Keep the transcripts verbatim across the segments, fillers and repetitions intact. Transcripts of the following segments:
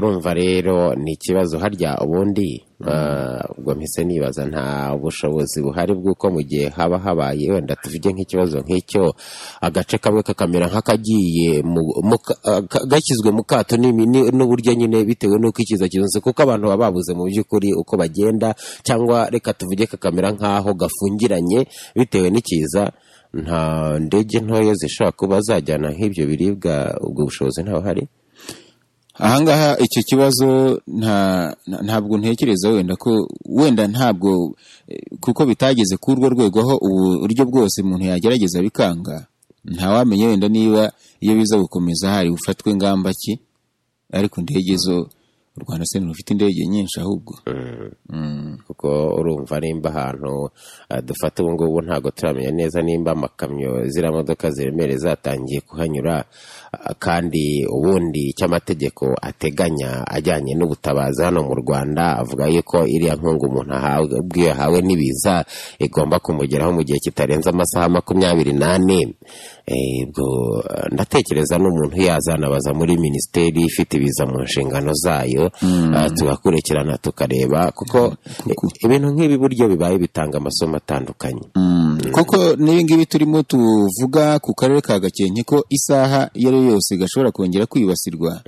urumva rero ni ikibazo harya ubundi ubwo mpise nibaza nta bushobozi buhari bw'uko mu gihe haba habaye wenda tuvuge nk'ikibazo nk'icyo agace kamwe kakamera nk'akagiye gashyizwe mu kato n'uburyo nyine bitewe n'uko ikiza kizunze kuko abantu baba babuze mu by'ukuri uko bagenda cyangwa reka tuvuge kakamera nk'aho gafungiranye bitewe n'ikiza nta ndege ntoya zishobora kuba zajyana nk'ibyo biribwa ubwo bushobozi ntaho hari. Ahangaha icyo kibazo nta ntabwo ntekereza wenda ko wenda ntabwo kuko bitageze ku urwo rwego aho uburyo bwose umuntu yagerageza bikanga ntawamenye wenda niba iyo biza gukomeza hari ufatwe ngamba ki ariko ndege zo u Rwanda se rufite indege nyinshi ahubwo kuko urumva nimba ahantu dufata ubu ngubu ntabwo turamenya neza nimba amakamyo ziriya modoka ziremereye zatangiye kuhanyura kandi ubundi cy'amategeko ateganya ajyanye n'ubutabazi hano mu Rwanda avuga yuko iriya nkunga umuntu ahawe ubwiye ahawe n'ibiza igomba kumugeraho mu gihe kitarenze amasaha makumyabiri n'ane. Ubwo ndatekereza n'umuntu yazanabaza muri minisiteri ifite ibiza mu nshingano zayo tugakurikirana tukareba kuko ibintu nk'ibi buryo bibaye bitanga amasomo atandukanye kuko n'ibingibi turimo tuvuga ku karere ka Gakenke ko isaha iyo ari yose gashobora kongera kwibasirwa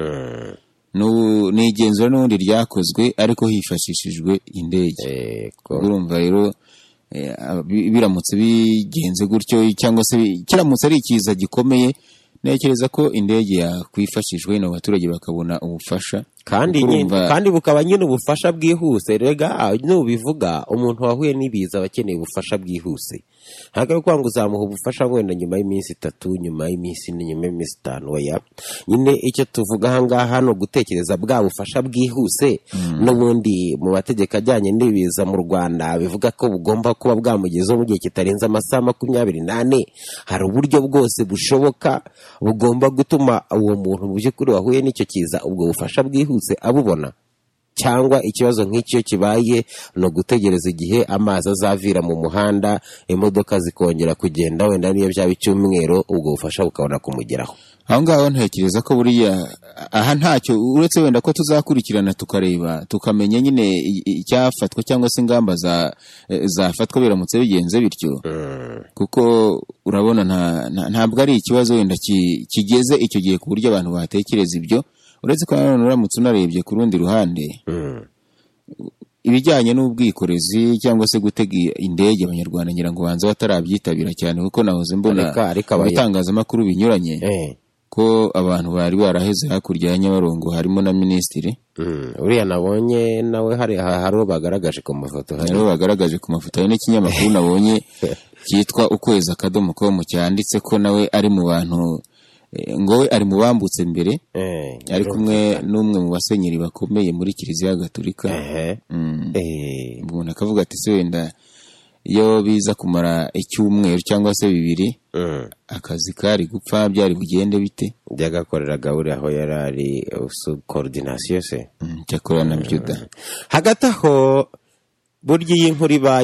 ni igenzura n'ubundi ryakozwe ariko hifashishijwe indege. Urumva rero biramutse bigenze gutyo cyangwa se kiramutse ari ikiza gikomeye nekereza ko indege yakwifashishwe n'abaturage bakabona ubufasha kandi kandi bukaba nyine ubufasha bwihuse rega nubivuga umuntu wahuye n'ibiza abakeneye ubufasha bwihuse ntabwo kwa ngo uzamuha ubufasha wenda nyuma y'iminsi itatu nyuma y'iminsi ine nyuma y'iminsi itanu oya nyine icyo tuvuga ahangaha no gutekereza bwa bufasha bwihuse n'ubundi mu mategeko ajyanye n'ibiza mu Rwanda bivuga ko bugomba kuba bwamugezeho mu gihe kitarenze amasaha makumyabiri n'ane. Hari uburyo bwose bushoboka bugomba gutuma uwo muntu mu by'ukuri wahuye n'icyo kiza ubwo bufasha bwihuse abubona cyangwa ikibazo nk'icyo kibaye no gutegereza igihe amazi azavira mu muhanda imodoka zikongera kugenda wenda niyo byaba icyumweru ubwo bufasha bukabona kumugeraho. Aho ngaho ntekereza ko buriya aha ntacyo uretse wenda ko tuzakurikirana tukareba tukamenya nyine icyafatwa cyangwa se ingamba za zafatwa biramutse bigenze bityo kuko urabona ntabwo ari ikibazo wenda kigeze icyo gihe ku buryo abantu batekereza ibyo uretse ko nanone uramutse unarebye ku rundi ruhande ibijyanye n'ubwikorezi cyangwa se gutega indege abanyarwanda ngira ngo banza batarabyitabira cyane kuko nahoze mbona ibitangazamakuru binyuranye ko abantu bari baraheze hakurya ya Nyabarongo harimo na minisitiri uriya nabonye nawe hari haro bagaragaje ku mafoto hari bagaragaje ku mafoto hari n'ikinyamakuru nabonye cyitwa ukwezi akadomo com cyanditse ko nawe ari mu bantu ngo we ari mu bambutse mbere ari kumwe n'umwe mu basenyeri bakomeye muri Kiliziya Gatolika umuntu akavuga ati se wenda iyo biza kumara icyumweru cyangwa se bibiri akazi kari gupfa byari bugende bite byagakoreraga uri aho yarari subcoordination se cyakorana byuda hagati aho burya iyi nkuru ibaye